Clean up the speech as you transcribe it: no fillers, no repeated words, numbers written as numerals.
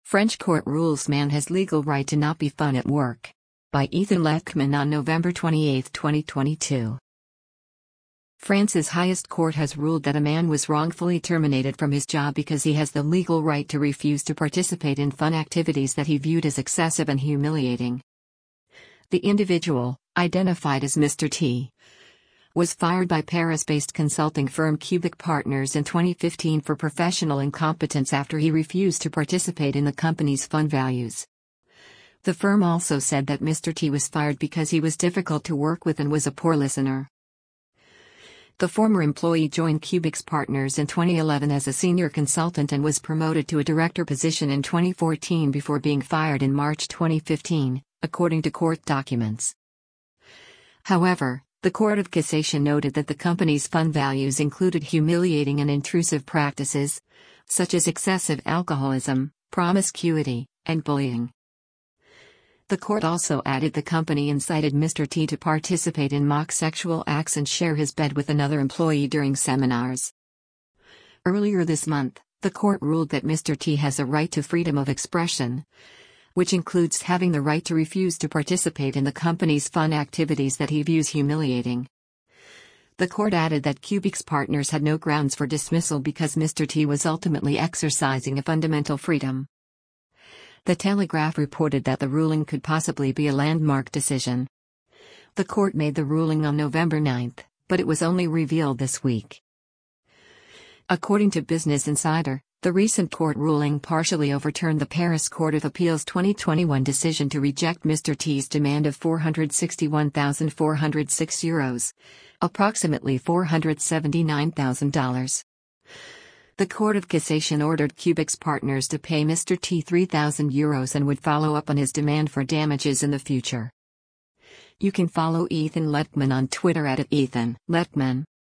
French court rules man has legal right to not be fun at work. By Ethan Lechman on November 28, 2022. France's highest court has ruled that a man was wrongfully terminated from his job because he has the legal right to refuse to participate in fun activities that he viewed as excessive and humiliating. The individual, identified as Mr. T, was fired by Paris-based consulting firm Cubic Partners in 2015 for professional incompetence after he refused to participate in the company's fun values. The firm also said that Mr. T was fired because he was difficult to work with and was a poor listener. The former employee joined Cubic's Partners in 2011 as a senior consultant and was promoted to a director position in 2014 before being fired in March 2015, according to court documents. However, the Court of Cassation noted that the company's fun values included humiliating and intrusive practices, such as excessive alcoholism, promiscuity, and bullying. The court also added the company incited Mr. T to participate in mock sexual acts and share his bed with another employee during seminars. Earlier this month, the court ruled that Mr. T has a right to freedom of expression, which includes having the right to refuse to participate in the company's fun activities that he views humiliating. The court added that Cubic's Partners had no grounds for dismissal because Mr. T was ultimately exercising a fundamental freedom. The Telegraph reported that the ruling could possibly be a landmark decision. The court made the ruling on November 9, but it was only revealed this week. According to Business Insider, the recent court ruling partially overturned the Paris Court of Appeal's 2021 decision to reject Mr. T's demand of €461,406, approximately $479,000. The Court of Cassation ordered Cubic's Partners to pay Mr. T €3,000 and would follow up on his demand for damages in the future. You can follow Ethan Lechman on Twitter at @EthanLechman.